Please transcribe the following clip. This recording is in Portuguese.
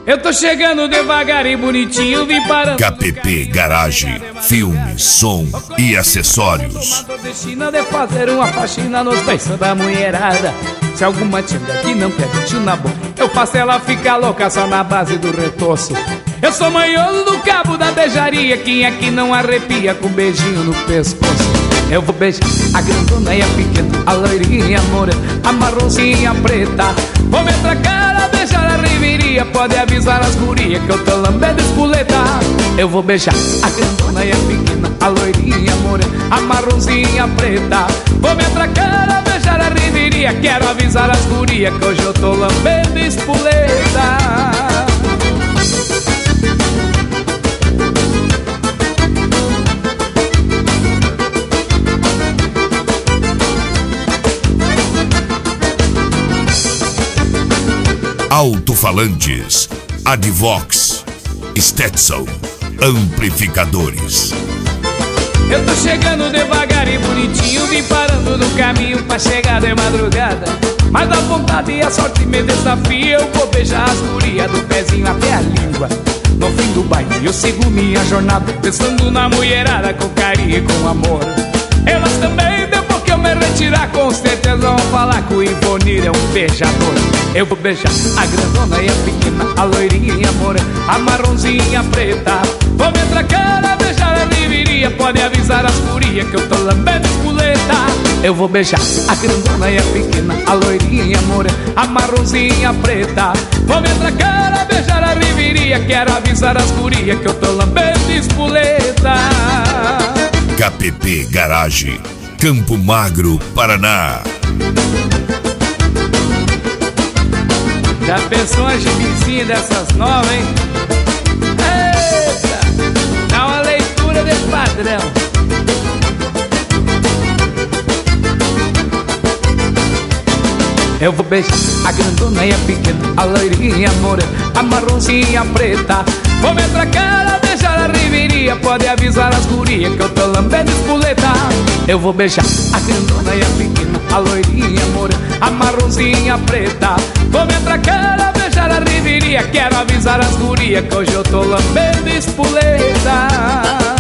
Eu tô chegando devagar e bonitinho, vim parando. KPP Garage, filme, som e acessórios. Tô destinando é fazer uma faxina nos beiços da mulherada. Se alguma tinga que não quer tio na boca, eu faço ela ficar louca só na base do retoço. Eu sou manhoso do cabo da beijaria, quem é que não arrepia com um beijinho no pescoço? Eu vou beijar a grandona e a pequena, a loirinha, a morena, a marronzinha, a preta. Vou me atracar a beijar a riveria, pode avisar as gurias que eu tô lambendo espoleta. Eu vou beijar a grandona e a pequena, a loirinha, a morena, a marronzinha, a preta. Vou me atracar a beijar a riveria, quero avisar as gurias que hoje eu tô lambendo espoleta. Alto-falantes, Advox, Stetson, amplificadores. Eu tô chegando devagar e bonitinho, vim parando no caminho pra chegar de madrugada. Mas a vontade e a sorte me desafia, eu vou beijar as gurias do pezinho até a língua. No fim do baile eu sigo minha jornada, pensando na mulherada com carinho e com amor. Elas também, depois que eu me retirar, com certeza vão falar que o Ivonir é um beijador. Eu vou beijar a grandona e a pequena, a loirinha, a morena, a marronzinha, a preta. Vou me atracar a beijar a riveria, pode avisar as gurias que eu tô lambendo espoleta. Eu vou beijar a grandona e a pequena, a loirinha, a morena, a marronzinha, a preta. Vou me atracar a beijar a riveria, quero avisar as gurias que eu tô lambendo espoleta. KPP Garage, Campo Magro, Paraná. Já pensou uma gibizinha dessas novas, hein? Eita! Dá uma leitura desse padrão. Eu vou beijar a grandona e a pequena, a loirinha, a morena, a marronzinha, a preta. Vou me atracar a beijar a riveria, pode avisar as gurias que eu tô lambendo espoleta. Eu vou beijar a grandona e a pequena, a loirinha, a morena, a marronzinha, a preta. Vou me atracar a beijar a riveria, quero avisar as gurias que hoje eu tô lambendo espoleta.